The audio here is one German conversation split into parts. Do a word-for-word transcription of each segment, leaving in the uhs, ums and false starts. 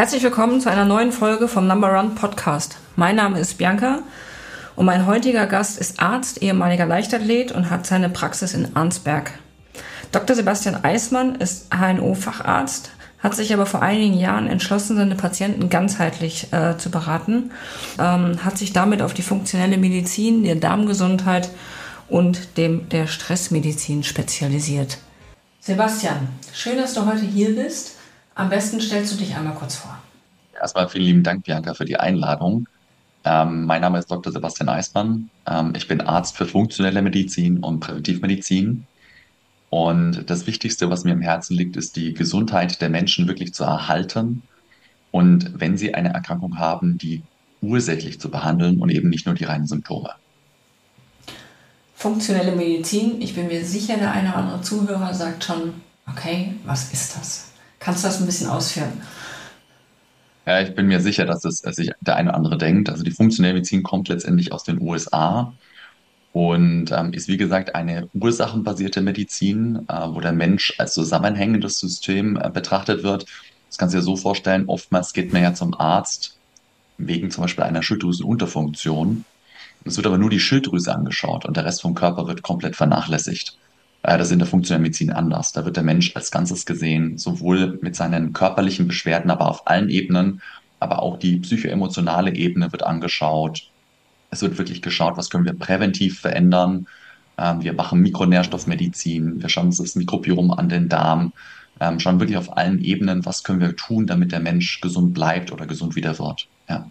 Herzlich willkommen zu einer neuen Folge vom Number One Podcast. Mein Name ist Bianca und mein heutiger Gast ist Arzt, ehemaliger Leichtathlet und hat seine Praxis in Arnsberg. Doktor Sebastian Eismann ist H N O-Facharzt, hat sich aber vor einigen Jahren entschlossen, seine Patienten ganzheitlich äh, zu beraten, ähm, hat sich damit auf die funktionelle Medizin, der Darmgesundheit und dem der Stressmedizin spezialisiert. Sebastian, schön, dass du heute hier bist. Am besten stellst du dich einmal kurz vor. Erstmal vielen lieben Dank, Bianca, für die Einladung. Ähm, mein Name ist Doktor Sebastian Eismann. Ähm, ich bin Arzt für funktionelle Medizin und Präventivmedizin. Und das Wichtigste, was mir im Herzen liegt, ist die Gesundheit der Menschen wirklich zu erhalten. Und wenn sie eine Erkrankung haben, die ursächlich zu behandeln und eben nicht nur die reinen Symptome. Funktionelle Medizin, ich bin mir sicher, der eine oder andere Zuhörer sagt schon, okay, was ist das? Kannst du das ein bisschen ausführen? Ja, ich bin mir sicher, dass es äh, sich der eine oder andere denkt. Also die funktionelle Medizin kommt letztendlich aus den U S A. Und ähm, ist wie gesagt eine ursachenbasierte Medizin, äh, wo der Mensch als zusammenhängendes System äh, betrachtet wird. Das kannst du dir so vorstellen, oftmals geht man ja zum Arzt wegen zum Beispiel einer Schilddrüsenunterfunktion. Es wird aber nur die Schilddrüse angeschaut und der Rest vom Körper wird komplett vernachlässigt. Äh, das ist in der funktionellen Medizin anders. Da wird der Mensch als Ganzes gesehen, sowohl mit seinen körperlichen Beschwerden, aber auf allen Ebenen, aber auch die psychoemotionale Ebene wird angeschaut. Es wird wirklich geschaut, was können wir präventiv verändern. Ähm, wir machen Mikronährstoffmedizin, wir schauen uns das Mikrobiom an den Darm, ähm, schauen wirklich auf allen Ebenen, was können wir tun, damit der Mensch gesund bleibt oder gesund wieder wird. Ja.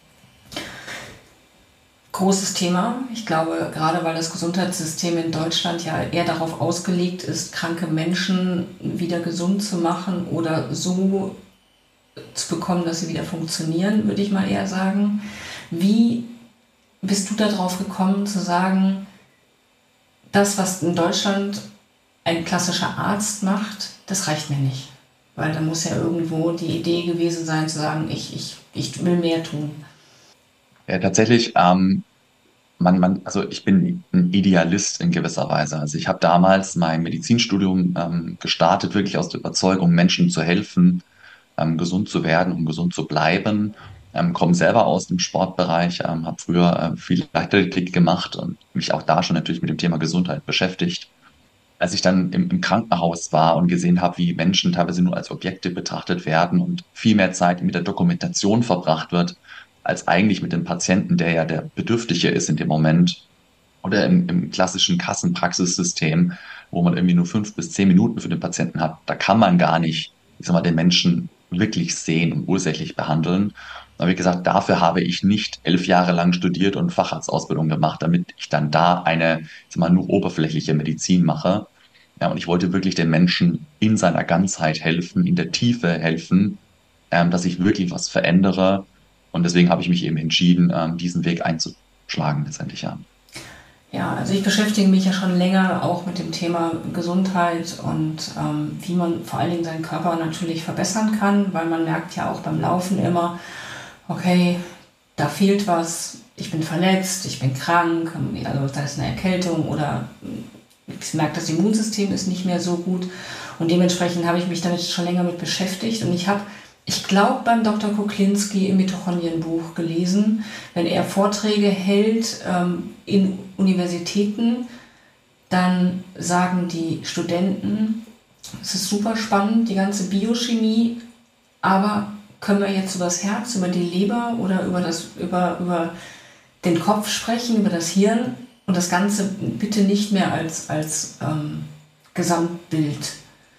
Großes Thema. Ich glaube, gerade weil das Gesundheitssystem in Deutschland ja eher darauf ausgelegt ist, kranke Menschen wieder gesund zu machen oder so zu bekommen, dass sie wieder funktionieren, würde ich mal eher sagen. Wie bist du darauf gekommen zu sagen, das, was in Deutschland ein klassischer Arzt macht, das reicht mir nicht? Weil da muss ja irgendwo die Idee gewesen sein, zu sagen, ich, ich, ich will mehr tun. Ja, tatsächlich, ähm, man, man, also ich bin ein Idealist in gewisser Weise. Also ich habe damals mein Medizinstudium ähm, gestartet, wirklich aus der Überzeugung, Menschen zu helfen, ähm, gesund zu werden und gesund zu bleiben. Ähm, komme selber aus dem Sportbereich, ähm, habe früher äh, viel Leichtathletik gemacht und mich auch da schon natürlich mit dem Thema Gesundheit beschäftigt. Als ich dann im, im Krankenhaus war und gesehen habe, wie Menschen teilweise nur als Objekte betrachtet werden und viel mehr Zeit mit der Dokumentation verbracht wird, als eigentlich mit dem Patienten, der ja der Bedürftige ist in dem Moment, oder im, im klassischen Kassenpraxissystem, wo man irgendwie nur fünf bis zehn Minuten für den Patienten hat, da kann man gar nicht, ich sag mal, den Menschen wirklich sehen und ursächlich behandeln. Da habe ich gesagt, dafür habe ich nicht elf Jahre lang studiert und Facharztausbildung gemacht, damit ich dann da eine, ich sag mal, nur oberflächliche Medizin mache. Ja, und ich wollte wirklich den Menschen in seiner Ganzheit helfen, in der Tiefe helfen, ähm, dass ich wirklich was verändere. Und deswegen habe ich mich eben entschieden, ähm, diesen Weg einzuschlagen, letztendlich, ja. Ja, also ich beschäftige mich ja schon länger auch mit dem Thema Gesundheit und ähm, wie man vor allen Dingen seinen Körper natürlich verbessern kann, weil man merkt ja auch beim Laufen immer, okay, da fehlt was, ich bin verletzt, ich bin krank, also da ist eine Erkältung oder ich merke, das Immunsystem ist nicht mehr so gut und dementsprechend habe ich mich damit schon länger mit beschäftigt und ich habe, ich glaube, beim Doktor Kuklinski im Mitochondrienbuch gelesen, wenn er Vorträge hält ähm, in Universitäten, dann sagen die Studenten, es ist super spannend, die ganze Biochemie, aber können wir jetzt über das Herz, über die Leber oder über, das, über, über den Kopf sprechen, über das Hirn und das Ganze bitte nicht mehr als, als ähm, Gesamtbild.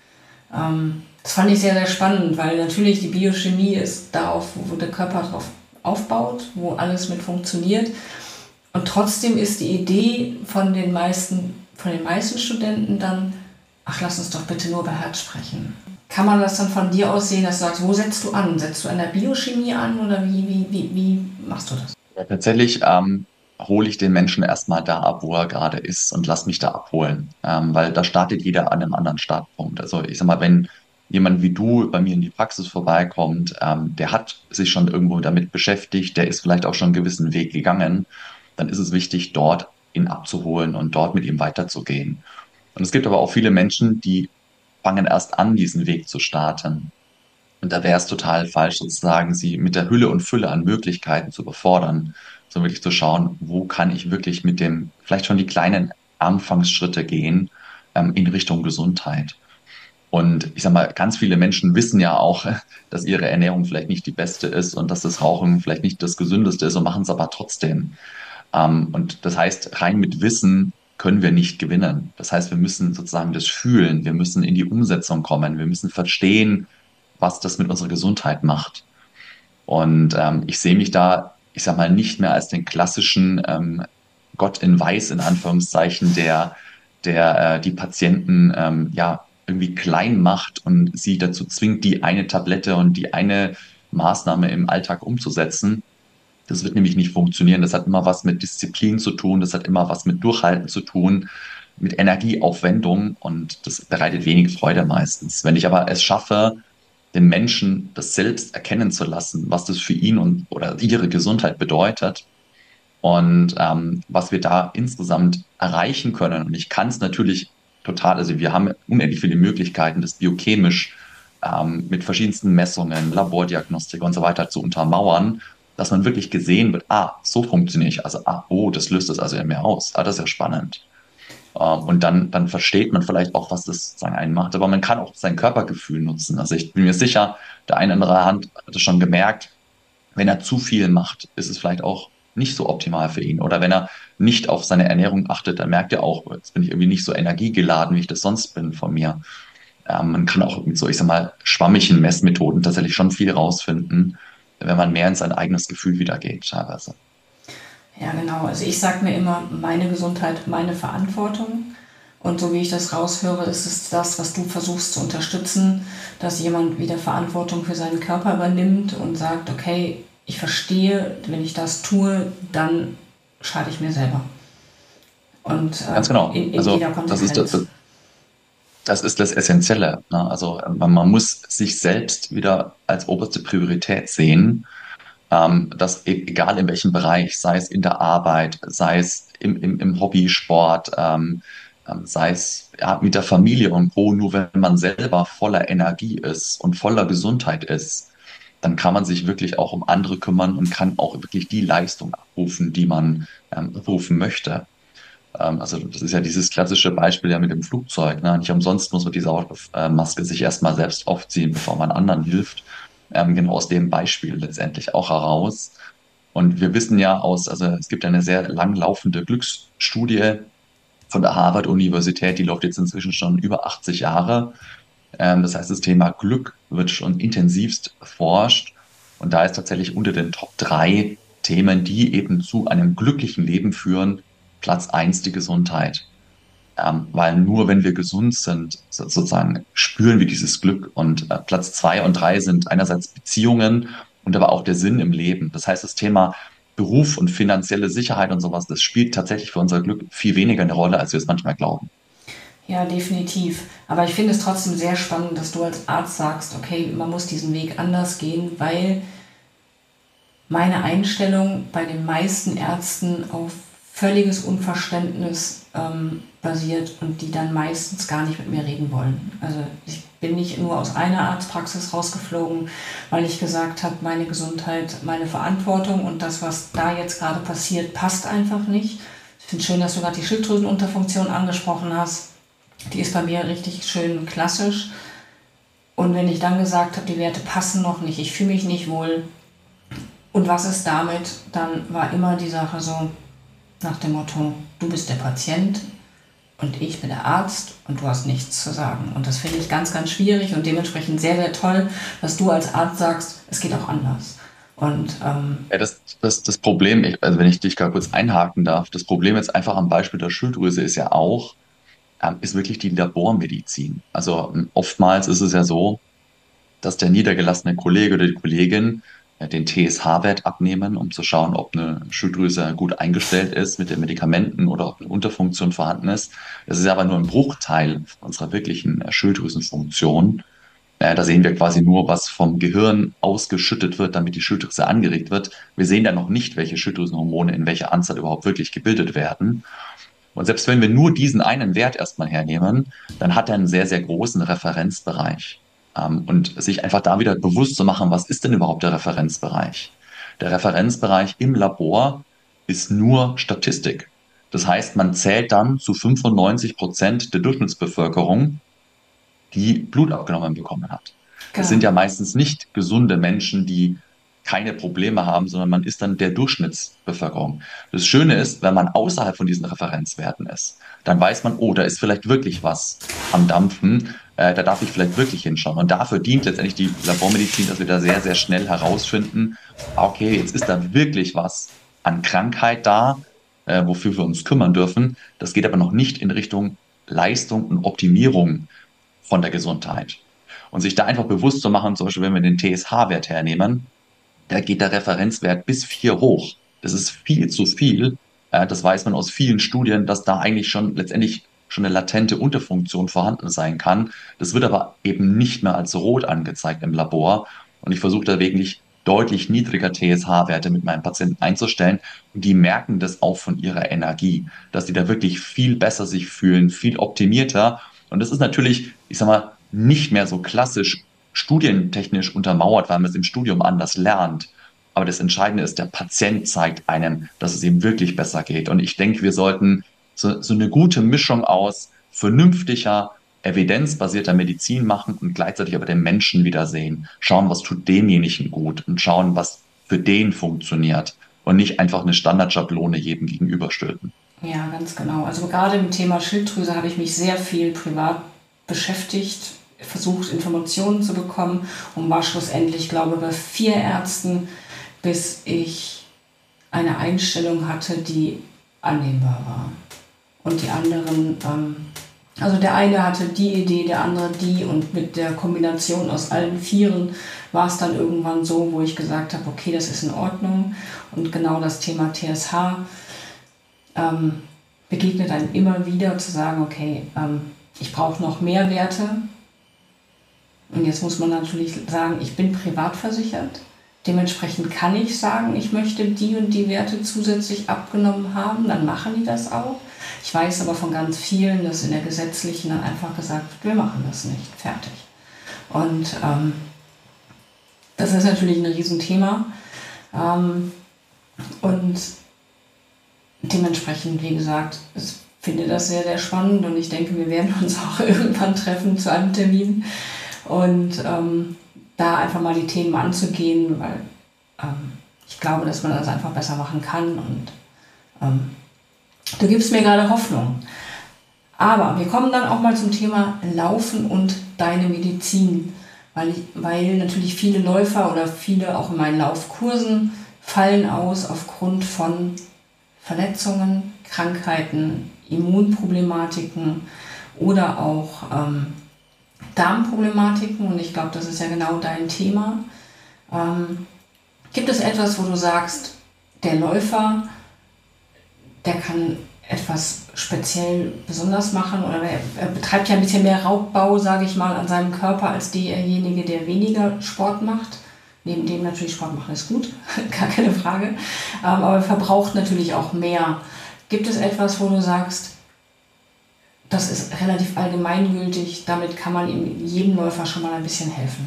Ähm, das fand ich sehr, sehr spannend, weil natürlich die Biochemie ist darauf, wo der Körper drauf aufbaut, wo alles mit funktioniert. Und trotzdem ist die Idee von den meisten, von den meisten Studenten dann, ach, lass uns doch bitte nur über Herz sprechen. Kann man das dann von dir aus sehen, dass du sagst, wo setzt du an? Setzt du an der Biochemie an oder wie, wie, wie, wie machst du das? Ja, tatsächlich ähm, hole ich den Menschen erstmal da ab, wo er gerade ist und lass mich da abholen. Ähm, weil da startet jeder an einem anderen Startpunkt. Also ich sag mal, wenn jemand wie du bei mir in die Praxis vorbeikommt, ähm, der hat sich schon irgendwo damit beschäftigt, der ist vielleicht auch schon einen gewissen Weg gegangen, dann ist es wichtig, dort ihn abzuholen und dort mit ihm weiterzugehen. Und es gibt aber auch viele Menschen, die fangen erst an, diesen Weg zu starten. Und da wäre es total falsch, sozusagen, sie mit der Hülle und Fülle an Möglichkeiten zu befordern, sondern wirklich zu schauen, wo kann ich wirklich mit dem, vielleicht schon die kleinen Anfangsschritte gehen, ähm, in Richtung Gesundheit. Und ich sag mal, ganz viele Menschen wissen ja auch, dass ihre Ernährung vielleicht nicht die beste ist und dass das Rauchen vielleicht nicht das Gesündeste ist und machen es aber trotzdem. Ähm, und das heißt, rein mit Wissen können wir nicht gewinnen. Das heißt, wir müssen sozusagen das fühlen, wir müssen in die Umsetzung kommen, wir müssen verstehen, was das mit unserer Gesundheit macht. Und ähm, ich sehe mich da, ich sag mal, nicht mehr als den klassischen ähm, Gott in Weiß, in Anführungszeichen, der, der äh, die Patienten ähm, ja irgendwie klein macht und sie dazu zwingt, die eine Tablette und die eine Maßnahme im Alltag umzusetzen. Das wird nämlich nicht funktionieren. Das hat immer was mit Disziplin zu tun, das hat immer was mit Durchhalten zu tun, mit Energieaufwendung und das bereitet wenig Freude meistens. Wenn ich aber es schaffe, den Menschen das selbst erkennen zu lassen, was das für ihn und oder ihre Gesundheit bedeutet und ähm, was wir da insgesamt erreichen können. Und ich kann es natürlich total, also wir haben unendlich viele Möglichkeiten, das biochemisch ähm, mit verschiedensten Messungen, Labordiagnostik und so weiter zu untermauern, dass man wirklich gesehen wird, ah, so funktioniere ich. Also, ah, oh, das löst das also in mir aus. Ah, das ist ja spannend. Ähm, Und dann, dann versteht man vielleicht auch, was das sozusagen einen macht. Aber man kann auch sein Körpergefühl nutzen. Also ich bin mir sicher, der eine oder andere Hand hat es schon gemerkt, wenn er zu viel macht, ist es vielleicht auch nicht so optimal für ihn. Oder wenn er nicht auf seine Ernährung achtet, dann merkt er auch, jetzt bin ich irgendwie nicht so energiegeladen, wie ich das sonst bin von mir. Ähm, man kann auch mit so, ich sag mal, schwammigen Messmethoden tatsächlich schon viel rausfinden, wenn man mehr in sein eigenes Gefühl wieder geht, teilweise. Ja, genau. Also ich sage mir immer, meine Gesundheit, meine Verantwortung. Und so wie ich das raushöre, ist es das, was du versuchst zu unterstützen, dass jemand wieder Verantwortung für seinen Körper übernimmt und sagt, okay, ich verstehe, wenn ich das tue, dann schade ich mir selber. Und Ganz äh, genau. in, in Also jeder das ist das, Konsequenz. das ist das Essentielle. Ne? Also äh, man, man muss sich selbst wieder als oberste Priorität sehen, ähm, dass e- egal in welchem Bereich, sei es in der Arbeit, sei es im, im, im Hobbysport, ähm, ähm, sei es ja, mit der Familie und Co., nur wenn man selber voller Energie ist und voller Gesundheit ist, dann kann man sich wirklich auch um andere kümmern und kann auch wirklich die Leistung abrufen, die man ähm, abrufen möchte. Ähm, also das ist ja dieses klassische Beispiel ja mit dem Flugzeug. Ne? Nicht umsonst muss man die Sauerstoffmaske sich erstmal selbst aufziehen, bevor man anderen hilft. Ähm, genau aus dem Beispiel letztendlich auch heraus. Und wir wissen ja aus, also es gibt ja eine sehr langlaufende Glücksstudie von der Harvard-Universität, die läuft jetzt inzwischen schon über achtzig Jahre. Ähm, das heißt, das Thema Glück wird schon intensivst erforscht. Und da ist tatsächlich unter den Top drei Themen, die eben zu einem glücklichen Leben führen, Platz eins die Gesundheit. Ähm, weil nur wenn wir gesund sind, so- sozusagen spüren wir dieses Glück. Und äh, Platz zwei und drei sind einerseits Beziehungen und aber auch der Sinn im Leben. Das heißt, das Thema Beruf und finanzielle Sicherheit und sowas, das spielt tatsächlich für unser Glück viel weniger eine Rolle, als wir es manchmal glauben. Ja, definitiv. Aber ich finde es trotzdem sehr spannend, dass du als Arzt sagst, okay, man muss diesen Weg anders gehen, weil meine Einstellung bei den meisten Ärzten auf völliges Unverständnis ähm, basiert und die dann meistens gar nicht mit mir reden wollen. Also ich bin nicht nur aus einer Arztpraxis rausgeflogen, weil ich gesagt habe, meine Gesundheit, meine Verantwortung und das, was da jetzt gerade passiert, passt einfach nicht. Ich finde es schön, dass du gerade die Schilddrüsenunterfunktion angesprochen hast. Die ist bei mir richtig schön klassisch. Und wenn ich dann gesagt habe, die Werte passen noch nicht, ich fühle mich nicht wohl, und was ist damit, dann war immer die Sache so nach dem Motto, du bist der Patient und ich bin der Arzt und du hast nichts zu sagen. Und das finde ich ganz, ganz schwierig und dementsprechend sehr, sehr toll, dass du als Arzt sagst, es geht auch anders. Und ähm, Ja, das, das, das Problem, ich, also wenn ich dich gerade kurz einhaken darf, das Problem jetzt einfach am Beispiel der Schilddrüse ist ja auch, ähm, ist wirklich die Labormedizin. Also ähm, oftmals ist es ja so, dass der niedergelassene Kollege oder die Kollegin äh, den T S H-Wert abnehmen, um zu schauen, ob eine Schilddrüse gut eingestellt ist mit den Medikamenten oder ob eine Unterfunktion vorhanden ist. Das ist aber nur ein Bruchteil unserer wirklichen äh, Schilddrüsenfunktion. Äh, da sehen wir quasi nur, was vom Gehirn ausgeschüttet wird, damit die Schilddrüse angeregt wird. Wir sehen dann noch nicht, welche Schilddrüsenhormone in welcher Anzahl überhaupt wirklich gebildet werden. Und selbst wenn wir nur diesen einen Wert erstmal hernehmen, dann hat er einen sehr, sehr großen Referenzbereich. Ähm, und sich einfach da wieder bewusst zu machen, was ist denn überhaupt der Referenzbereich? Der Referenzbereich im Labor ist nur Statistik. Das heißt, man zählt dann zu fünfundneunzig Prozent der Durchschnittsbevölkerung, die Blut abgenommen bekommen hat. Das sind Genau. ja meistens nicht gesunde Menschen, die keine Probleme haben, sondern man ist dann der Durchschnittsbevölkerung. Das Schöne ist, wenn man außerhalb von diesen Referenzwerten ist, dann weiß man, oh, da ist vielleicht wirklich was am Dampfen, äh, da darf ich vielleicht wirklich hinschauen. Und dafür dient letztendlich die Labormedizin, dass wir da sehr, sehr schnell herausfinden, okay, jetzt ist da wirklich was an Krankheit da, äh, wofür wir uns kümmern dürfen. Das geht aber noch nicht in Richtung Leistung und Optimierung von der Gesundheit. Und sich da einfach bewusst zu machen, zum Beispiel, wenn wir den T S H-Wert hernehmen, da geht der Referenzwert bis vier hoch. Das ist viel zu viel. Äh, Das weiß man aus vielen Studien, dass da eigentlich schon letztendlich schon eine latente Unterfunktion vorhanden sein kann. Das wird aber eben nicht mehr als rot angezeigt im Labor. Und ich versuche da wirklich deutlich niedriger T S H-Werte mit meinen Patienten einzustellen. Und die merken das auch von ihrer Energie, dass die da wirklich viel besser sich fühlen, viel optimierter. Und das ist natürlich, ich sag mal, nicht mehr so klassisch studientechnisch untermauert, weil man es im Studium anders lernt. Aber das Entscheidende ist, der Patient zeigt einem, dass es ihm wirklich besser geht. Und ich denke, wir sollten so, so eine gute Mischung aus vernünftiger, evidenzbasierter Medizin machen und gleichzeitig aber den Menschen wieder sehen. Schauen, was tut demjenigen gut und schauen, was für den funktioniert. Und nicht einfach eine Standardschablone jedem gegenüberstülpen. Ja, ganz genau. Also gerade im Thema Schilddrüse habe ich mich sehr viel privat beschäftigt, versucht Informationen zu bekommen und war schlussendlich, glaube ich, bei vier Ärzten, bis ich eine Einstellung hatte, die annehmbar war. Und die anderen, ähm, also der eine hatte die Idee, der andere die, und mit der Kombination aus allen Vieren war es dann irgendwann so, wo ich gesagt habe, okay, das ist in Ordnung. Und genau das Thema T S H ähm, begegnet einem immer wieder, zu sagen, okay, ähm, ich brauche noch mehr Werte. Und jetzt muss man natürlich sagen, ich bin privat versichert. Dementsprechend kann ich sagen, ich möchte die und die Werte zusätzlich abgenommen haben, dann machen die das auch. Ich weiß aber von ganz vielen, dass in der gesetzlichen dann einfach gesagt wird, wir machen das nicht, fertig. Und ähm, das ist natürlich ein Riesenthema. Ähm, und dementsprechend, wie gesagt, ich finde das sehr, sehr spannend und ich denke, wir werden uns auch irgendwann treffen zu einem Termin und ähm, da einfach mal die Themen anzugehen, weil ähm, ich glaube, dass man das einfach besser machen kann und ähm, du gibst mir gerade Hoffnung. Aber wir kommen dann auch mal zum Thema Laufen und deine Medizin, weil, ich, weil natürlich viele Läufer oder viele auch in meinen Laufkursen fallen aus aufgrund von Verletzungen, Krankheiten, Immunproblematiken oder auch ähm, Darmproblematiken. Und ich glaube, das ist ja genau dein Thema. Ähm, gibt es etwas, wo du sagst, der Läufer, der kann etwas speziell besonders machen oder er, er betreibt ja ein bisschen mehr Raubbau, sage ich mal, an seinem Körper als derjenige, der weniger Sport macht? Neben dem natürlich Sport machen ist gut, gar keine Frage. Ähm, aber er verbraucht natürlich auch mehr. Gibt es etwas, wo du sagst, das ist relativ allgemeingültig, damit kann man ihm, jedem Läufer schon mal ein bisschen helfen?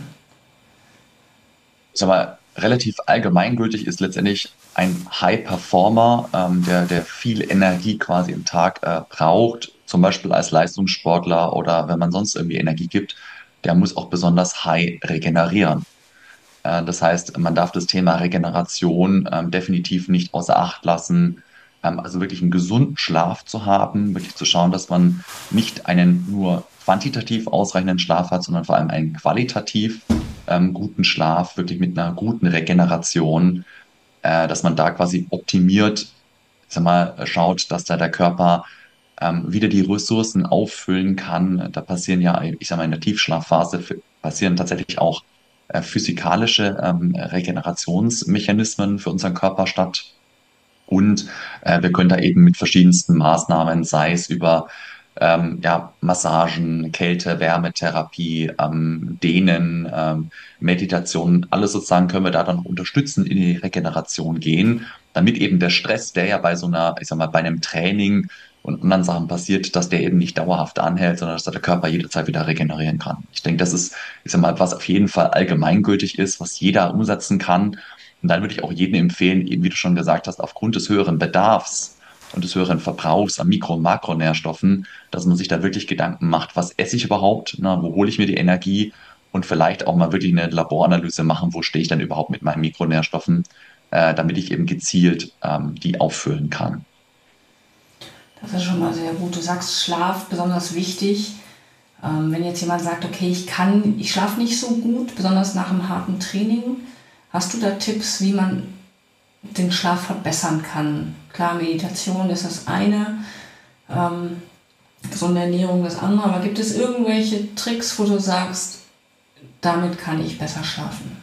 Sag mal, relativ allgemeingültig ist letztendlich ein High Performer, ähm, der, der viel Energie quasi im Tag äh, braucht, zum Beispiel als Leistungssportler oder wenn man sonst irgendwie Energie gibt, der muss auch besonders high regenerieren. Äh, Das heißt, man darf das Thema Regeneration ähm, definitiv nicht außer Acht lassen. Ähm, also wirklich einen gesunden Schlaf zu haben, wirklich zu schauen, dass man nicht einen nur quantitativ ausreichenden Schlaf hat, sondern vor allem einen qualitativ ähm, guten Schlaf, wirklich mit einer guten Regeneration, äh, dass man da quasi optimiert, ich sag mal, schaut, dass da der Körper ähm, wieder die Ressourcen auffüllen kann. Da passieren ja, ich sag mal, in der Tiefschlafphase f- passieren tatsächlich auch äh, physikalische ähm, Regenerationsmechanismen für unseren Körper statt. Und äh, wir können da eben mit verschiedensten Maßnahmen, sei es über ähm, ja, Massagen, Kälte, Wärmetherapie, ähm, Dehnen, ähm, Meditation, alles sozusagen können wir da dann noch unterstützen in die Regeneration gehen, damit eben der Stress, der ja bei so einer, ich sag mal, bei einem Training und anderen Sachen passiert, dass der eben nicht dauerhaft anhält, sondern dass der Körper jederzeit wieder regenerieren kann. Ich denke, das ist, ich sag mal, was auf jeden Fall allgemeingültig ist, was jeder umsetzen kann. Und dann würde ich auch jedem empfehlen, eben wie du schon gesagt hast, aufgrund des höheren Bedarfs und des höheren Verbrauchs an Mikro- und Makronährstoffen, dass man sich da wirklich Gedanken macht, was esse ich überhaupt, na, wo hole ich mir die Energie und vielleicht auch mal wirklich eine Laboranalyse machen, wo stehe ich dann überhaupt mit meinen Mikronährstoffen, äh, damit ich eben gezielt ähm, die auffüllen kann. Das ist schon mal sehr gut. Du sagst Schlaf besonders wichtig. Ähm, wenn jetzt jemand sagt, okay, ich kann, ich schlafe nicht so gut, besonders nach einem harten Training, hast du da Tipps, wie man den Schlaf verbessern kann? Klar, Meditation ist das eine, ähm, gesunde Ernährung das andere, aber gibt es irgendwelche Tricks, wo du sagst, damit kann ich besser schlafen?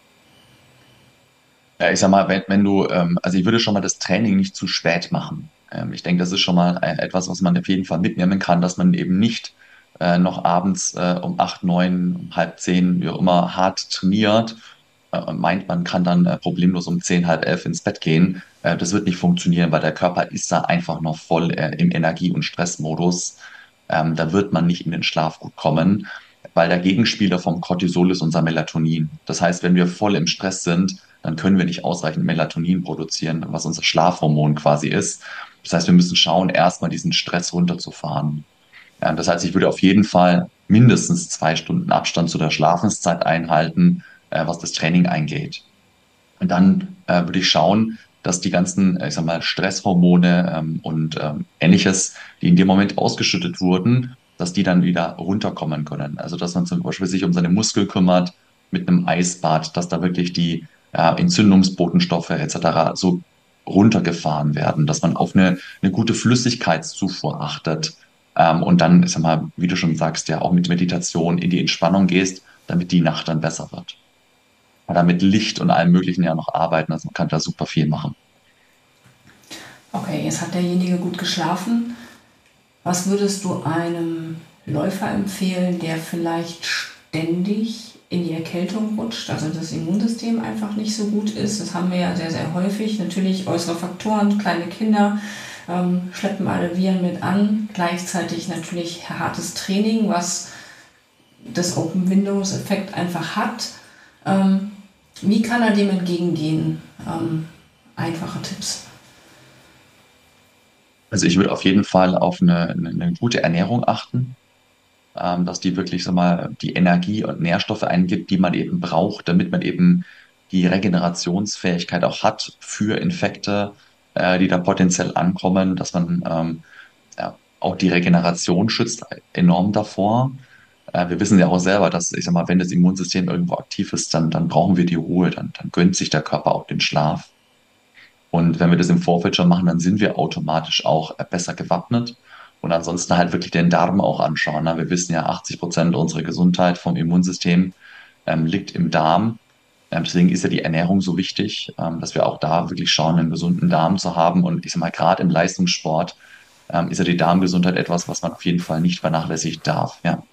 Ja, ich sag mal, wenn, wenn du, ähm, also ich würde schon mal das Training nicht zu spät machen. Ähm, ich denke, das ist schon mal äh, etwas, was man auf jeden Fall mitnehmen kann, dass man eben nicht äh, noch abends äh, um acht, neun, um halb zehn, wie auch immer, hart trainiert äh, und meint, man kann dann äh, problemlos um zehn, halb elf ins Bett gehen. Äh, das wird nicht funktionieren, weil der Körper ist da einfach noch voll äh, im Energie- und Stressmodus. Ähm, da wird man nicht in den Schlaf gut kommen, weil der Gegenspieler vom Cortisol ist unser Melatonin. Das heißt, wenn wir voll im Stress sind, dann können wir nicht ausreichend Melatonin produzieren, was unser Schlafhormon quasi ist. Das heißt, wir müssen schauen, erstmal diesen Stress runterzufahren. Ja, das heißt, ich würde auf jeden Fall mindestens zwei Stunden Abstand zu der Schlafenszeit einhalten, äh, was das Training eingeht. Und dann äh, würde ich schauen, dass die ganzen, äh, ich sag mal, Stresshormone ähm, und ähm, Ähnliches, die in dem Moment ausgeschüttet wurden, dass die dann wieder runterkommen können. Also dass man zum Beispiel sich um seine Muskeln kümmert mit einem Eisbad, dass da wirklich die äh, Entzündungsbotenstoffe et cetera so runtergefahren werden, dass man auf eine, eine gute Flüssigkeitszufuhr achtet ähm, und dann, ich sag mal, wie du schon sagst, ja auch mit Meditation in die Entspannung gehst, damit die Nacht dann besser wird. Oder mit Licht und allem Möglichen ja noch arbeiten. Also man kann da super viel machen. Okay, jetzt hat derjenige gut geschlafen. Was würdest du einem Läufer empfehlen, der vielleicht ständig in die Erkältung rutscht, also das Immunsystem einfach nicht so gut ist? Das haben wir ja sehr, sehr häufig. Natürlich äußere Faktoren, kleine Kinder ähm, schleppen alle Viren mit an. Gleichzeitig natürlich hartes Training, was das Open Windows Effekt einfach hat. Ähm, wie kann er dem entgegengehen? Ähm, einfache Tipps. Also ich würde auf jeden Fall auf eine, eine, eine gute Ernährung achten, ähm, dass die wirklich so mal die Energie und Nährstoffe eingibt, die man eben braucht, damit man eben die Regenerationsfähigkeit auch hat für Infekte, äh, die da potenziell ankommen, dass man ähm, ja, auch die Regeneration schützt enorm davor. Äh, wir wissen ja auch selber, dass, ich sag mal, wenn das Immunsystem irgendwo aktiv ist, dann, dann brauchen wir die Ruhe, dann, dann gönnt sich der Körper auch den Schlaf. Und wenn wir das im Vorfeld schon machen, dann sind wir automatisch auch äh, besser gewappnet. Und ansonsten halt wirklich den Darm auch anschauen. Ne? Wir wissen ja, achtzig Prozent unserer Gesundheit vom Immunsystem ähm, liegt im Darm. Ähm, deswegen ist ja die Ernährung so wichtig, ähm, dass wir auch da wirklich schauen, einen gesunden Darm zu haben. Und ich sag mal, gerade im Leistungssport ähm, ist ja die Darmgesundheit etwas, was man auf jeden Fall nicht vernachlässigen darf. Ja.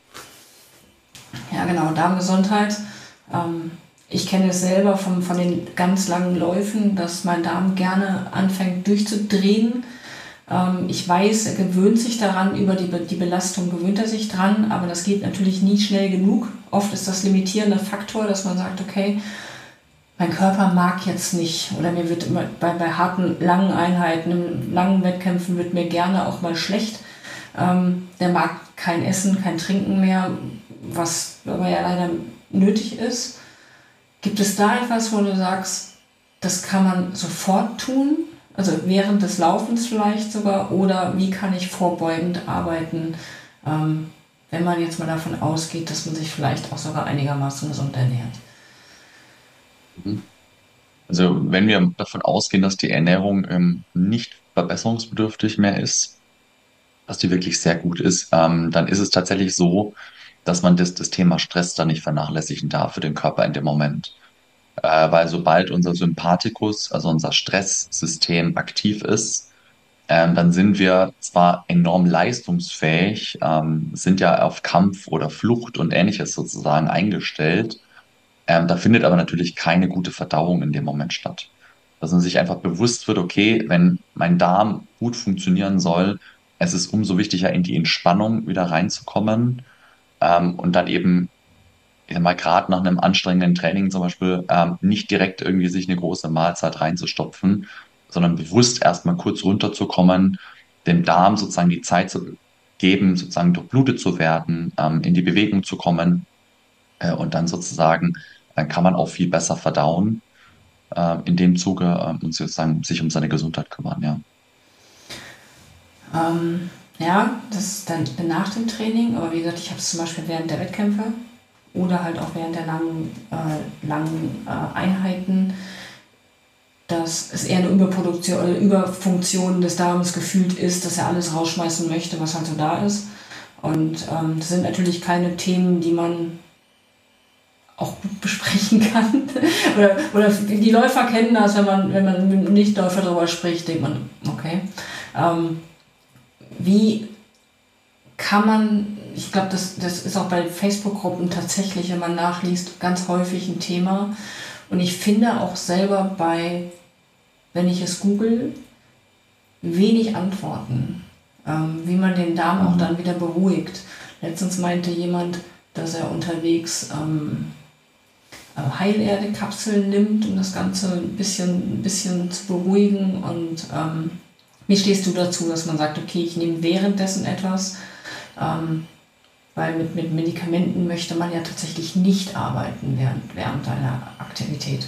Ja, genau, Darmgesundheit. Ähm, ich kenne es selber von, von den ganz langen Läufen, dass mein Darm gerne anfängt durchzudrehen. Ähm, ich weiß, er gewöhnt sich daran, über die, die Belastung gewöhnt er sich dran, aber das geht natürlich nie schnell genug. Oft ist das limitierende Faktor, dass man sagt, okay, mein Körper mag jetzt nicht oder mir wird immer bei, bei harten, langen Einheiten, in langen Wettkämpfen wird mir gerne auch mal schlecht. Ähm, der mag kein Essen, kein Trinken mehr, was aber ja leider nötig ist. Gibt es da etwas, wo du sagst, das kann man sofort tun? Also während des Laufens vielleicht sogar? Oder wie kann ich vorbeugend arbeiten, ähm, wenn man jetzt mal davon ausgeht, dass man sich vielleicht auch sogar einigermaßen gesund ernährt? Mhm. Also wenn wir davon ausgehen, dass die Ernährung ähm, nicht verbesserungsbedürftig mehr ist, dass die wirklich sehr gut ist, ähm, dann ist es tatsächlich so, dass man das, das Thema Stress dann nicht vernachlässigen darf für den Körper in dem Moment. Äh, weil sobald unser Sympathikus, also unser Stresssystem aktiv ist, ähm, dann sind wir zwar enorm leistungsfähig, ähm, sind ja auf Kampf oder Flucht und Ähnliches sozusagen eingestellt. Ähm, da findet aber natürlich keine gute Verdauung in dem Moment statt. Dass man sich einfach bewusst wird, okay, wenn mein Darm gut funktionieren soll, es ist umso wichtiger, in die Entspannung wieder reinzukommen, ähm, und dann eben, ich sag mal, gerade nach einem anstrengenden Training zum Beispiel, ähm, nicht direkt irgendwie sich eine große Mahlzeit reinzustopfen, sondern bewusst erstmal kurz runterzukommen, dem Darm sozusagen die Zeit zu geben, sozusagen durchblutet zu werden, ähm, in die Bewegung zu kommen, äh, und dann sozusagen äh, kann man auch viel besser verdauen, äh, in dem Zuge, äh, und sozusagen sich um seine Gesundheit kümmern, ja. Ähm, ja, das ist dann nach dem Training, aber wie gesagt, ich habe es zum Beispiel während der Wettkämpfe oder halt auch während der langen, äh, langen äh, Einheiten, dass es eher eine Überproduktion oder Überfunktion des Darms gefühlt ist, dass er alles rausschmeißen möchte, was halt so da ist. Und ähm, das sind natürlich keine Themen, die man auch gut besprechen kann. oder, oder die Läufer kennen das, wenn man, wenn man mit einem Nichtläufer darüber spricht, denkt man, okay. Ähm, wie kann man, ich glaube, das, das ist auch bei Facebook-Gruppen tatsächlich, wenn man nachliest, ganz häufig ein Thema. Und ich finde auch selber bei, wenn ich es google, wenig Antworten, ähm, wie man den Darm auch Mhm. dann wieder beruhigt. Letztens meinte jemand, dass er unterwegs ähm, Heilerde-Kapseln nimmt, um das Ganze ein bisschen, ein bisschen zu beruhigen. Und ähm, wie stehst du dazu, dass man sagt, okay, ich nehme währenddessen etwas, ähm, weil mit, mit Medikamenten möchte man ja tatsächlich nicht arbeiten während, während einer Aktivität.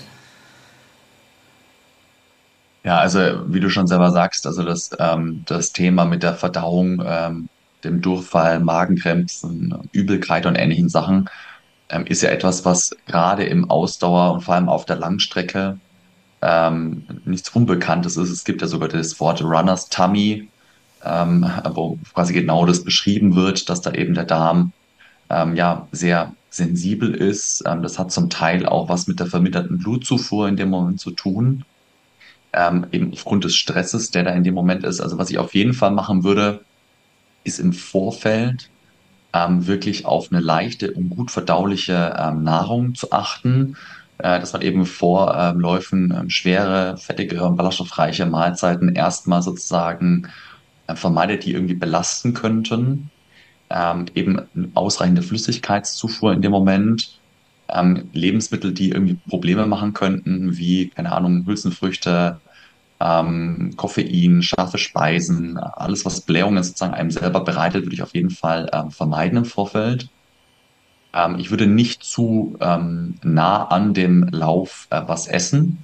Ja, also wie du schon selber sagst, also das, ähm, das Thema mit der Verdauung, ähm, dem Durchfall, Magenkrämpfen, Übelkeit und ähnlichen Sachen, ähm, ist ja etwas, was gerade im Ausdauer und vor allem auf der Langstrecke ähm, nichts Unbekanntes ist. Es gibt ja sogar das Wort Runner's Tummy, ähm, wo quasi genau das beschrieben wird, dass da eben der Darm ähm, ja sehr sensibel ist. Ähm, das hat zum Teil auch was mit der verminderten Blutzufuhr in dem Moment zu tun, ähm, eben aufgrund des Stresses, der da in dem Moment ist. Also was ich auf jeden Fall machen würde, ist im Vorfeld ähm, wirklich auf eine leichte und gut verdauliche ähm, Nahrung zu achten, äh, dass man eben vor ähm, Läufen ähm, schwere, fettige und ballaststoffreiche Mahlzeiten erstmal sozusagen äh, vermeidet, die irgendwie belasten könnten. Ähm, eben eine ausreichende Flüssigkeitszufuhr in dem Moment. Ähm, Lebensmittel, die irgendwie Probleme machen könnten, wie, keine Ahnung, Hülsenfrüchte, ähm, Koffein, scharfe Speisen, alles, was Blähungen sozusagen einem selber bereitet, würde ich auf jeden Fall ähm, vermeiden im Vorfeld. Ähm, ich würde nicht zu ähm, nah an dem Lauf äh, was essen.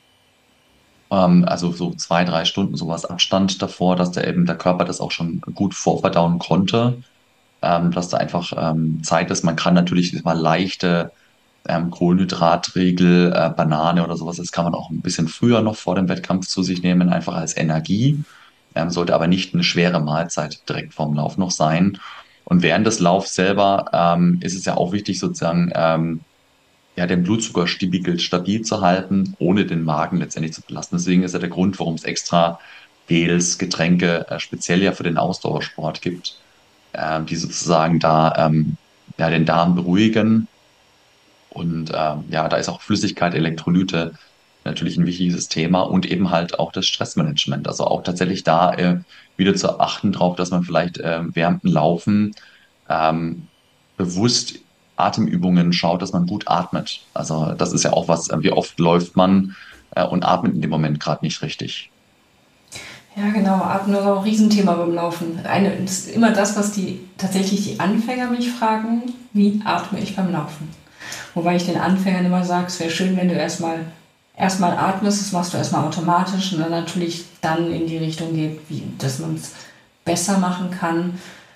Ähm, also so zwei, drei Stunden sowas Abstand davor, dass der eben der Körper das auch schon gut vorverdauen konnte. Ähm, dass da einfach ähm, Zeit ist. Man kann natürlich mal leichte ähm, Kohlenhydratriegel, äh, Banane oder sowas, das kann man auch ein bisschen früher noch vor dem Wettkampf zu sich nehmen, einfach als Energie. Ähm, sollte aber nicht eine schwere Mahlzeit direkt vorm Lauf noch sein. Und während des Laufs selber ähm, ist es ja auch wichtig, sozusagen ähm, ja, den Blutzuckerspiegel stabil zu halten, ohne den Magen letztendlich zu belasten. Deswegen ist ja der Grund, warum es extra Gels, Getränke, äh, speziell ja für den Ausdauersport gibt, ähm, die sozusagen da ähm, ja, den Darm beruhigen. Und ähm, ja, da ist auch Flüssigkeit, Elektrolyte natürlich ein wichtiges Thema und eben halt auch das Stressmanagement. Also auch tatsächlich da äh, wieder zu achten drauf, dass man vielleicht äh, während dem Laufen ähm, bewusst Atemübungen schaut, dass man gut atmet. Also das ist ja auch was, äh, wie oft läuft man äh, und atmet in dem Moment gerade nicht richtig. Ja, genau. Atmen ist auch ein Riesenthema beim Laufen. Eine, das ist immer das, was die tatsächlich die Anfänger mich fragen, wie atme ich beim Laufen? Wobei ich den Anfängern immer sage, es wäre schön, wenn du erstmal erstmal atmest, das machst du erstmal automatisch und dann natürlich dann in die Richtung geht, wie, dass man es besser machen kann.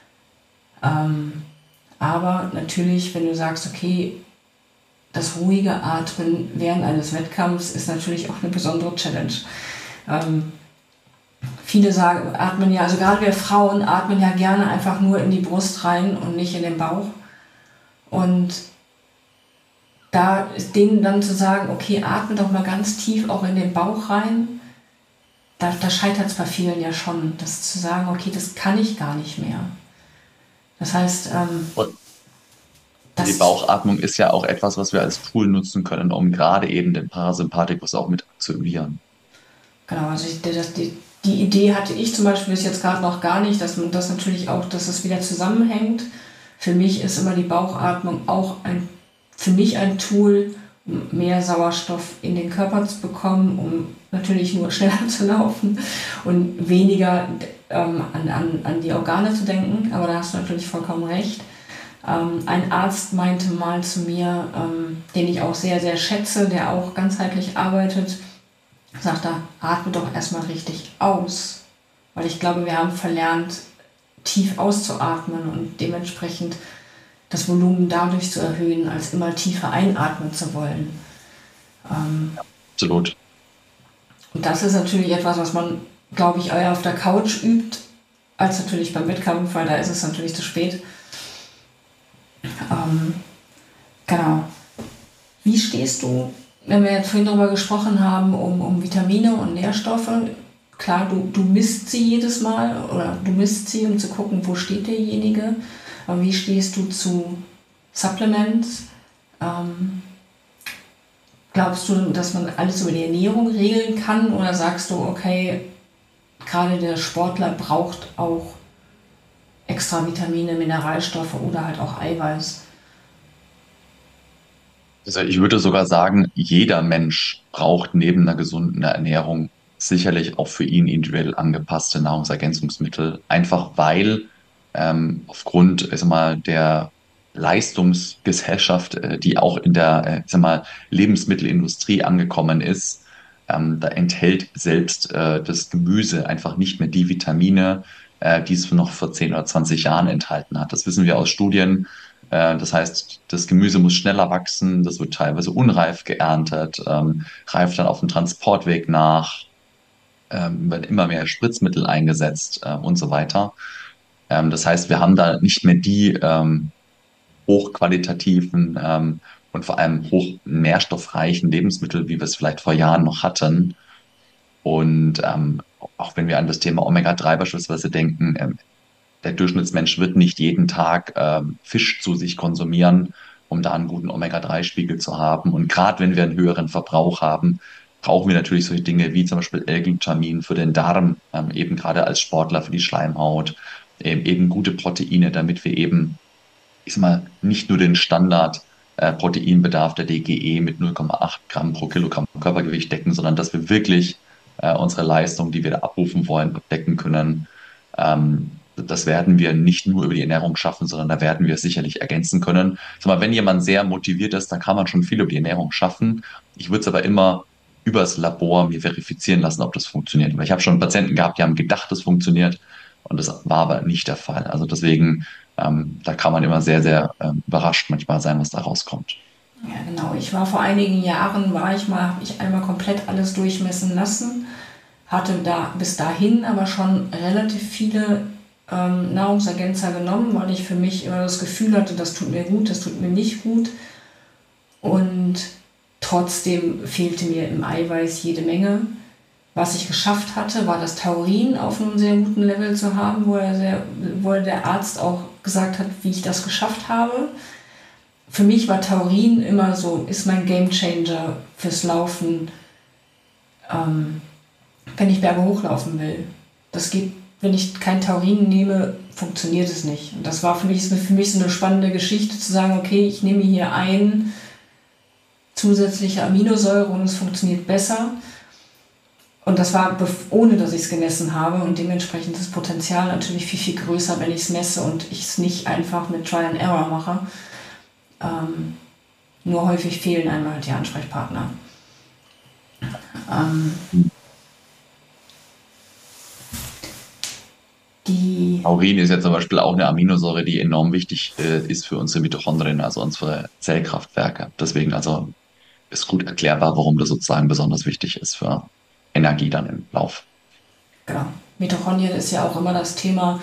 Ähm, aber natürlich, wenn du sagst, okay, das ruhige Atmen während eines Wettkampfs ist natürlich auch eine besondere Challenge. Ähm, Viele sagen, atmen ja, also gerade wir Frauen atmen ja gerne einfach nur in die Brust rein und nicht in den Bauch. Und da ist denen dann zu sagen, okay, atme doch mal ganz tief auch in den Bauch rein, da, da scheitert es bei vielen ja schon, das zu sagen, okay, das kann ich gar nicht mehr. Das heißt, ähm, Und die das, Bauchatmung ist ja auch etwas, was wir als Tool nutzen können, um gerade eben den Parasympathikus auch mit aktivieren. genau, also ich, das, die, die Idee hatte ich zum Beispiel bis jetzt gerade noch gar nicht, dass man das natürlich auch, dass es wieder zusammenhängt. Für mich ist immer die Bauchatmung auch ein, für mich ein Tool, um mehr Sauerstoff in den Körper zu bekommen, um natürlich nur schneller zu laufen und weniger ähm, an, an, an die Organe zu denken. Aber da hast du natürlich vollkommen recht. Ähm, ein Arzt meinte mal zu mir, ähm, den ich auch sehr, sehr schätze, der auch ganzheitlich arbeitet, sagt er, atme doch erstmal richtig aus. Weil ich glaube, wir haben verlernt, tief auszuatmen und dementsprechend das Volumen dadurch zu erhöhen, als immer tiefer einatmen zu wollen. Ähm, Absolut. und das ist natürlich etwas, was man, glaube ich, eher auf der Couch übt, als natürlich beim Wettkampf, weil da ist es natürlich zu spät. Ähm, genau. Wie stehst du, wenn wir jetzt vorhin darüber gesprochen haben, um, um Vitamine und Nährstoffe? Klar, du, du misst sie jedes Mal oder du misst sie, um zu gucken, wo steht derjenige. Aber wie stehst du zu Supplements? Ähm, glaubst du, dass man alles über die Ernährung regeln kann? Oder sagst du, okay, gerade der Sportler braucht auch extra Vitamine, Mineralstoffe oder halt auch Eiweiß? Also ich würde sogar sagen, jeder Mensch braucht neben einer gesunden Ernährung sicherlich auch für ihn individuell angepasste Nahrungsergänzungsmittel, einfach weil ähm, aufgrund, ich sag mal, der Leistungsgesellschaft, äh, die auch in der, äh, ich sag mal, Lebensmittelindustrie angekommen ist, ähm, da enthält selbst äh, das Gemüse einfach nicht mehr die Vitamine, äh, die es noch vor zehn oder zwanzig Jahren enthalten hat. Das wissen wir aus Studien. Äh, Das heißt, das Gemüse muss schneller wachsen, das wird teilweise unreif geerntet, ähm, reift dann auf dem Transportweg nach, ähm, wird immer mehr Spritzmittel eingesetzt, äh, und so weiter. Ähm, das heißt, wir haben da nicht mehr die ähm, hochqualitativen ähm, und vor allem hoch nährstoffreichen Lebensmittel, wie wir es vielleicht vor Jahren noch hatten. Und ähm, auch wenn wir an das Thema Omega drei beispielsweise denken, ähm, der Durchschnittsmensch wird nicht jeden Tag ähm, Fisch zu sich konsumieren, um da einen guten Omega drei Spiegel zu haben. Und gerade wenn wir einen höheren Verbrauch haben, brauchen wir natürlich solche Dinge wie zum Beispiel L-Glutamin für den Darm, ähm, eben gerade als Sportler für die Schleimhaut, ähm, eben gute Proteine, damit wir eben, ich sag mal, nicht nur den Standard äh, Proteinbedarf der D G E mit null Komma acht Gramm pro Kilogramm Körpergewicht decken, sondern dass wir wirklich äh, unsere Leistung, die wir da abrufen wollen, abdecken können. Ähm, das werden wir nicht nur über die Ernährung schaffen, sondern da werden wir sicherlich ergänzen können. Sag mal, wenn jemand sehr motiviert ist, dann kann man schon viel über die Ernährung schaffen. Ich würde es aber immer übers Labor mir verifizieren lassen, ob das funktioniert. Weil ich habe schon Patienten gehabt, die haben gedacht, das funktioniert und das war aber nicht der Fall. Also deswegen, ähm, da kann man immer sehr, sehr ähm, überrascht manchmal sein, was da rauskommt. Ja, genau. Ich war vor einigen Jahren, war ich mal, habe ich einmal komplett alles durchmessen lassen, hatte da bis dahin aber schon relativ viele ähm, Nahrungsergänzer genommen, weil ich für mich immer das Gefühl hatte, das tut mir gut, das tut mir nicht gut. Und trotzdem fehlte mir im Eiweiß jede Menge. Was ich geschafft hatte, war das Taurin auf einem sehr guten Level zu haben, wo, er sehr, wo der Arzt auch gesagt hat, wie ich das geschafft habe. Für mich war Taurin immer so, ist mein Gamechanger fürs Laufen, ähm, wenn ich Berge hochlaufen will. Das geht, wenn ich kein Taurin nehme, funktioniert es nicht. Und das war für mich, für mich so eine spannende Geschichte, zu sagen, okay, ich nehme hier ein zusätzliche Aminosäure und es funktioniert besser. Und das war ohne, dass ich es gemessen habe und dementsprechend ist das Potenzial natürlich viel, viel größer, wenn ich es messe und ich es nicht einfach mit Try and Error mache. Ähm, nur häufig fehlen einem halt die Ansprechpartner. Ähm, die Taurin ist ja zum Beispiel auch eine Aminosäure, die enorm wichtig äh, ist für unsere Mitochondrien, also unsere Zellkraftwerke. Deswegen also ist gut erklärbar, warum das sozusagen besonders wichtig ist für Energie dann im Lauf. genau. Mitochondrien ist ja auch immer das Thema,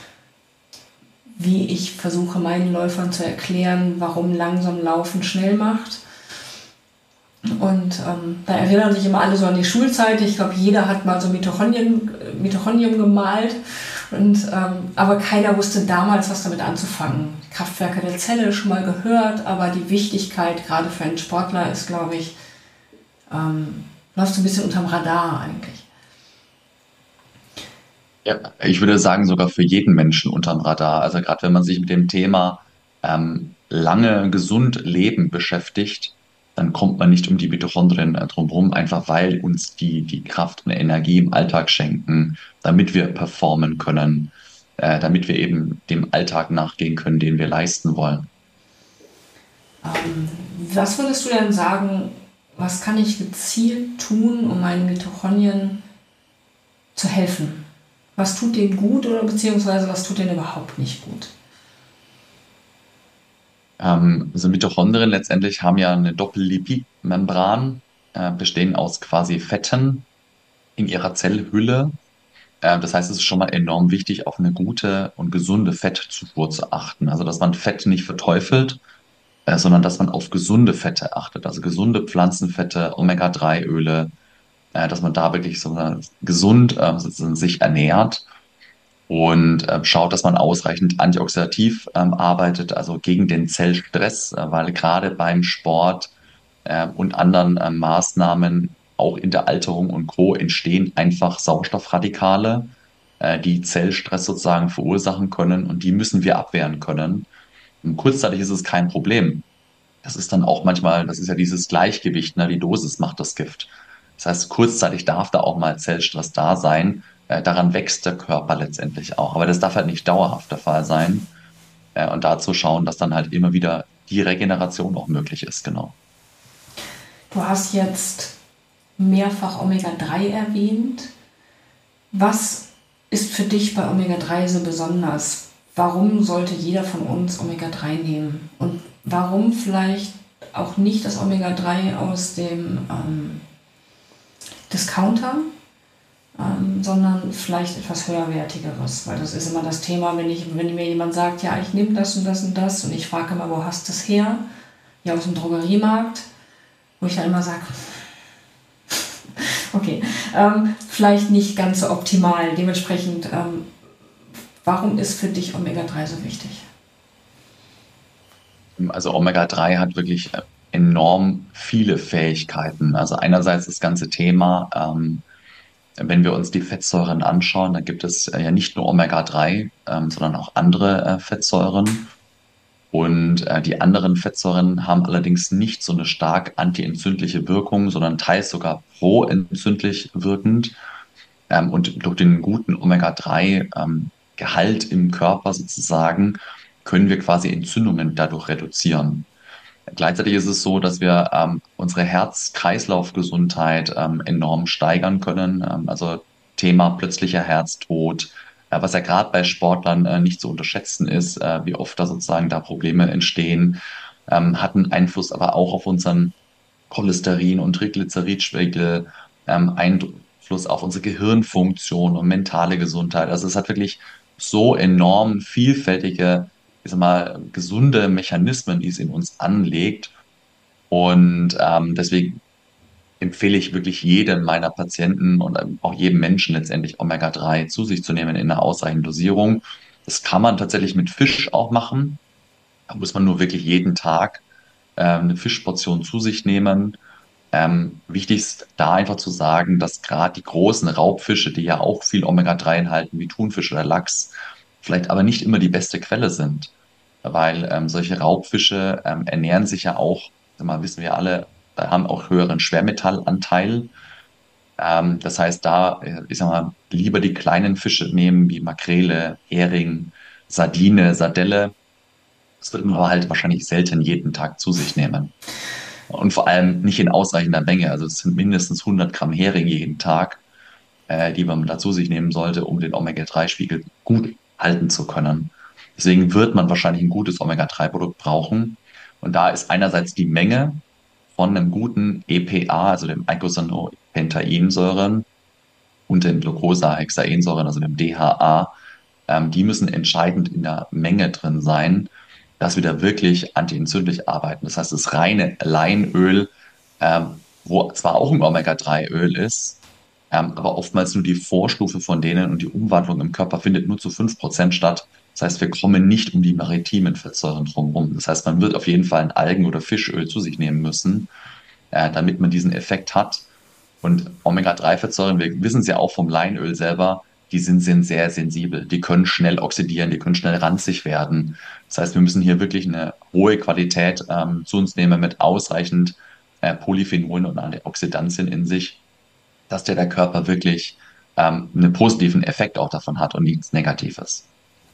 wie ich versuche meinen Läufern zu erklären, warum langsam Laufen schnell macht. Und ähm, da erinnern sich immer alle so an die Schulzeit. Ich glaube, jeder hat mal so Mitochondrien, Mitochondrium gemalt. Und, ähm, aber keiner wusste damals, was damit anzufangen. Kraftwerke der Zelle schon mal gehört, aber die Wichtigkeit, gerade für einen Sportler, ist, glaube ich, ähm, läuft so ein bisschen unterm Radar eigentlich. Ja, ich würde sagen, sogar für jeden Menschen unterm Radar. Also gerade wenn man sich mit dem Thema ähm, lange gesund leben beschäftigt, dann kommt man nicht um die Mitochondrien äh, drumherum, einfach weil uns die, die Kraft und Energie im Alltag schenken, damit wir performen können, äh, damit wir eben dem Alltag nachgehen können, den wir leisten wollen. Ähm, Was würdest du denn sagen, was kann ich gezielt tun, um meinen Mitochondrien zu helfen? Was tut denen gut oder beziehungsweise was tut denen überhaupt nicht gut? Ähm, also Mitochondrien letztendlich haben ja eine Doppellipidmembran, äh, bestehen aus quasi Fetten in ihrer Zellhülle. Äh, Das heißt, es ist schon mal enorm wichtig, auf eine gute und gesunde Fettzufuhr zu achten. Also, dass man Fett nicht verteufelt, äh, sondern dass man auf gesunde Fette achtet. Also gesunde Pflanzenfette, Omega drei Öle, äh, dass man da wirklich so äh, gesund äh, sozusagen sich ernährt und äh, schaut, dass man ausreichend antioxidativ ähm, arbeitet, also gegen den Zellstress, äh, weil gerade beim Sport äh, und anderen äh, Maßnahmen, auch in der Alterung und Co., entstehen einfach Sauerstoffradikale, äh, die Zellstress sozusagen verursachen können und die müssen wir abwehren können. Und kurzzeitig ist es kein Problem. Das ist dann auch manchmal, das ist ja dieses Gleichgewicht, ne? Die Dosis macht das Gift. Das heißt, kurzzeitig darf da auch mal Zellstress da sein. Äh, daran wächst der Körper letztendlich auch. Aber das darf halt nicht dauerhaft der Fall sein. Äh, und dazu schauen, dass dann halt immer wieder die Regeneration auch möglich ist, genau. Du hast jetzt mehrfach Omega drei erwähnt. Was ist für dich bei Omega drei so besonders? Warum sollte jeder von uns Omega drei nehmen? Und warum vielleicht auch nicht das Omega drei aus dem ähm, Discounter, ähm, sondern vielleicht etwas höherwertigeres? Weil das ist immer das Thema, wenn, ich, wenn mir jemand sagt, ja, ich nehme das und das und das und ich frage immer, wo hast du das her? Ja, aus dem Drogeriemarkt, wo ich dann immer sage, okay, ähm, vielleicht nicht ganz so optimal. Dementsprechend, ähm, warum ist für dich Omega drei so wichtig? Also Omega drei hat wirklich äh, enorm viele Fähigkeiten. Also einerseits das ganze Thema, ähm, wenn wir uns die Fettsäuren anschauen, dann gibt es äh, ja nicht nur Omega drei, ähm, sondern auch andere äh, Fettsäuren. Und äh, die anderen Fettsäuren haben allerdings nicht so eine stark antientzündliche Wirkung, sondern teils sogar proentzündlich wirkend. Ähm, und durch den guten Omega drei ähm, Gehalt im Körper sozusagen können wir quasi Entzündungen dadurch reduzieren. Gleichzeitig ist es so, dass wir ähm, unsere Herz-Kreislauf-Gesundheit ähm, enorm steigern können. Ähm, also Thema plötzlicher Herztod, äh, was ja gerade bei Sportlern äh, nicht zu unterschätzen ist, äh, wie oft da sozusagen da Probleme entstehen, ähm, hat einen Einfluss aber auch auf unseren Cholesterin- und Triglyceridspiegel, ähm, Einfluss auf unsere Gehirnfunktion und mentale Gesundheit. Also es hat wirklich so enorm vielfältige, ich sag mal, gesunde Mechanismen, die es in uns anlegt. Und ähm, deswegen empfehle ich wirklich jedem meiner Patienten und ähm, auch jedem Menschen letztendlich Omega drei zu sich zu nehmen in einer ausreichenden Dosierung. Das kann man tatsächlich mit Fisch auch machen. Da muss man nur wirklich jeden Tag ähm, eine Fischportion zu sich nehmen. Ähm, wichtig ist da einfach zu sagen, dass gerade die großen Raubfische, die ja auch viel Omega drei enthalten, wie Thunfisch oder Lachs, vielleicht aber nicht immer die beste Quelle sind. Weil ähm, solche Raubfische ähm, ernähren sich ja auch, sag mal, wissen wir alle, äh, haben auch höheren Schwermetallanteil. Ähm, das heißt, da, äh, ich sag mal, lieber die kleinen Fische nehmen, wie Makrele, Hering, Sardine, Sardelle. Das wird man aber halt wahrscheinlich selten jeden Tag zu sich nehmen. Und vor allem nicht in ausreichender Menge. Also es sind mindestens hundert Gramm Hering jeden Tag, äh, die man dazu sich nehmen sollte, um den Omega drei Spiegel gut halten zu können. Deswegen wird man wahrscheinlich ein gutes Omega drei Produkt brauchen. Und da ist einerseits die Menge von einem guten E P A, also dem Eicosanopenteinsäuren und den Glucosahexaensäuren, also dem D H A, ähm, die müssen entscheidend in der Menge drin sein, dass wir da wirklich antientzündlich arbeiten. Das heißt, das reine Leinöl, ähm, wo zwar auch ein Omega drei Öl ist, ähm, aber oftmals nur die Vorstufe von denen und die Umwandlung im Körper findet nur zu fünf Prozent statt. Das heißt, wir kommen nicht um die maritimen Fettsäuren drumherum. Das heißt, man wird auf jeden Fall ein Algen- oder Fischöl zu sich nehmen müssen, äh, damit man diesen Effekt hat. Und Omega drei Fettsäuren, wir wissen es ja auch vom Leinöl selber, die sind, sind sehr sensibel. Die können schnell oxidieren, die können schnell ranzig werden. Das heißt, wir müssen hier wirklich eine hohe Qualität ähm, zu uns nehmen mit ausreichend äh, Polyphenolen und Antioxidantien in sich, dass der, der Körper wirklich ähm, einen positiven Effekt auch davon hat und nichts Negatives.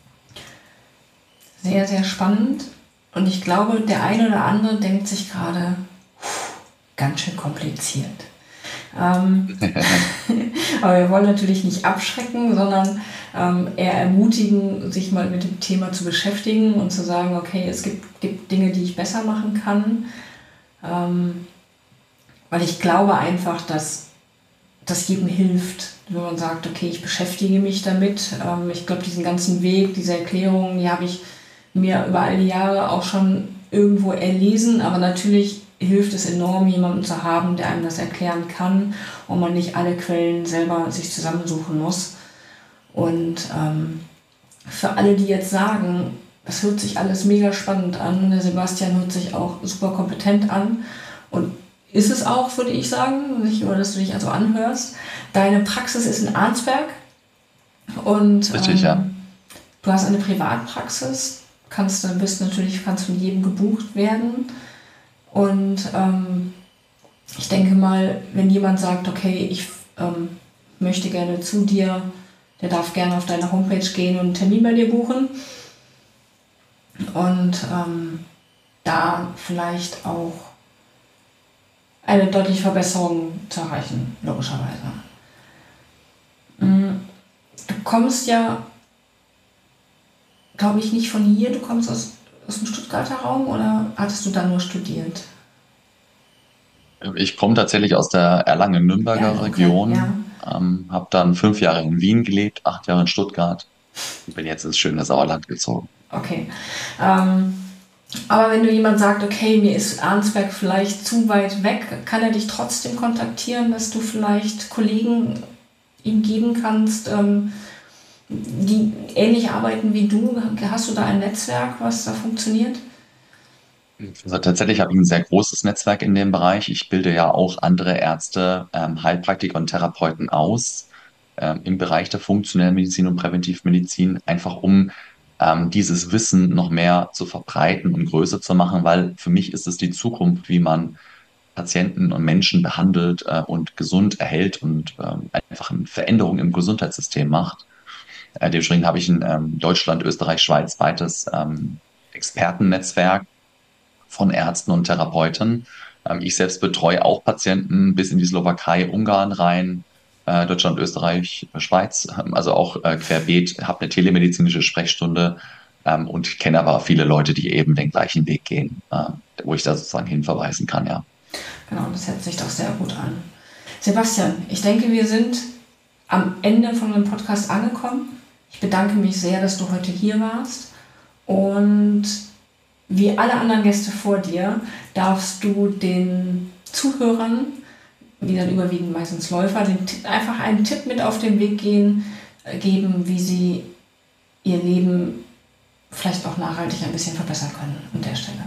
Sehr, sehr spannend. Und ich glaube, der eine oder andere denkt sich gerade, ganz schön kompliziert. Ähm, aber wir wollen natürlich nicht abschrecken, sondern ähm, eher ermutigen, sich mal mit dem Thema zu beschäftigen und zu sagen, okay, es gibt, gibt Dinge, die ich besser machen kann. Ähm, weil ich glaube einfach, dass das jedem hilft, wenn man sagt, okay, ich beschäftige mich damit. Ähm, ich glaube, diesen ganzen Weg, diese Erklärungen, die habe ich mir über all die Jahre auch schon irgendwo erlesen, aber natürlich hilft es enorm, jemanden zu haben, der einem das erklären kann und man nicht alle Quellen selber sich zusammensuchen muss. Und ähm, für alle, die jetzt sagen, das hört sich alles mega spannend an, der Sebastian hört sich auch super kompetent an und ist es auch, würde ich sagen, nicht nur, dass du dich also anhörst. Deine Praxis ist in Arnsberg und Richtig, ähm, ja. du hast eine Privatpraxis, kannst, dann bist natürlich, kannst von jedem gebucht werden. Und ähm, ich denke mal, wenn jemand sagt, okay, ich ähm, möchte gerne zu dir, der darf gerne auf deine Homepage gehen und einen Termin bei dir buchen. Und ähm, da vielleicht auch eine deutliche Verbesserung zu erreichen, logischerweise. Du kommst ja, glaube ich, nicht von hier, du kommst aus, aus dem Stuttgarter Raum oder hattest du da nur studiert? Ich komme tatsächlich aus der Ja, Erlangen-Nürnberger okay, ja. Region, ähm, habe dann fünf Jahre in Wien gelebt, acht Jahre in Stuttgart und bin jetzt ins schöne Sauerland gezogen. Okay. Ähm, aber wenn du jemand sagt, okay, mir ist Arnsberg vielleicht zu weit weg, kann er dich trotzdem kontaktieren, dass du vielleicht Kollegen ihm geben kannst, ähm, die ähnlich arbeiten wie du? Hast du da ein Netzwerk, was da funktioniert? Also tatsächlich habe ich ein sehr großes Netzwerk in dem Bereich. Ich bilde ja auch andere Ärzte, ähm, Heilpraktiker und Therapeuten aus, ähm, im Bereich der funktionellen Medizin und Präventivmedizin, einfach um ähm, dieses Wissen noch mehr zu verbreiten und größer zu machen, weil für mich ist es die Zukunft, wie man Patienten und Menschen behandelt äh, und gesund erhält und ähm, einfach eine Veränderung im Gesundheitssystem macht. Äh, dementsprechend habe ich ein ähm, Deutschland, Österreich, Schweiz weites ähm, Expertennetzwerk von Ärzten und Therapeuten. Ähm, ich selbst betreue auch Patienten bis in die Slowakei, Ungarn rein, äh, Deutschland, Österreich, Schweiz, ähm, also auch äh, querbeet, habe eine telemedizinische Sprechstunde ähm, und kenne aber viele Leute, die eben den gleichen Weg gehen, äh, wo ich da sozusagen hinverweisen kann, ja. Genau, das hört sich doch sehr gut an. Sebastian, ich denke, wir sind am Ende von dem Podcast angekommen. Ich bedanke mich sehr, dass du heute hier warst. Und wie alle anderen Gäste vor dir darfst du den Zuhörern, wie dann überwiegend meistens Läufer, den, einfach einen Tipp mit auf den Weg gehen, äh, geben, wie sie ihr Leben vielleicht auch nachhaltig ein bisschen verbessern können an der Stelle.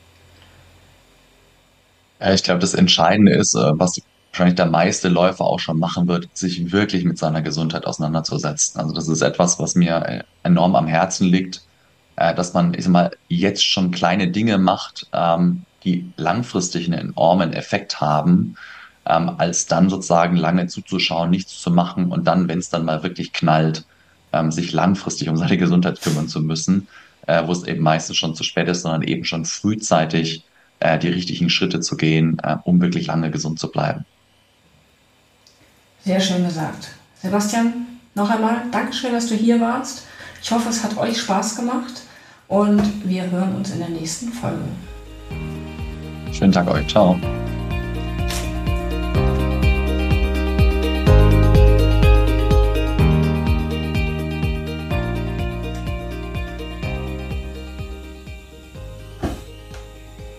Äh, Ich glaube, das Entscheidende ist, äh, was wahrscheinlich der meiste Läufer auch schon machen wird, sich wirklich mit seiner Gesundheit auseinanderzusetzen. Also das ist etwas, was mir äh, enorm am Herzen liegt, äh, dass man, ich sag mal, jetzt schon kleine Dinge macht, ähm, die langfristig einen enormen Effekt haben, ähm, als dann sozusagen lange zuzuschauen, nichts zu machen und dann, wenn es dann mal wirklich knallt, ähm, sich langfristig um seine Gesundheit kümmern zu müssen, äh, wo es eben meistens schon zu spät ist, sondern eben schon frühzeitig äh, die richtigen Schritte zu gehen, äh, um wirklich lange gesund zu bleiben. Sehr schön gesagt. Sebastian, noch einmal Dankeschön, dass du hier warst. Ich hoffe, es hat euch Spaß gemacht und wir hören uns in der nächsten Folge. Schönen Tag euch. Ciao.